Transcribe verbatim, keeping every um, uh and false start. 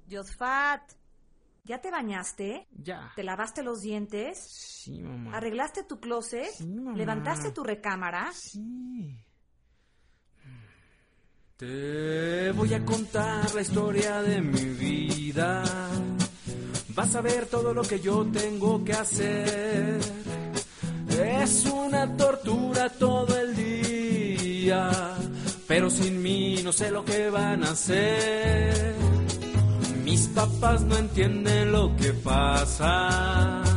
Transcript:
Josfat, ¿ya te bañaste? Ya. ¿Te lavaste los dientes? Sí, mamá. ¿Arreglaste tu closet? Sí, mamá. ¿Levantaste tu recámara? Sí. Te voy a contar la historia de mi vida. Vas a ver todo lo que yo tengo que hacer. Es una tortura todo el día, pero sin mí no sé lo que van a hacer. Mis papás no entienden lo que pasa.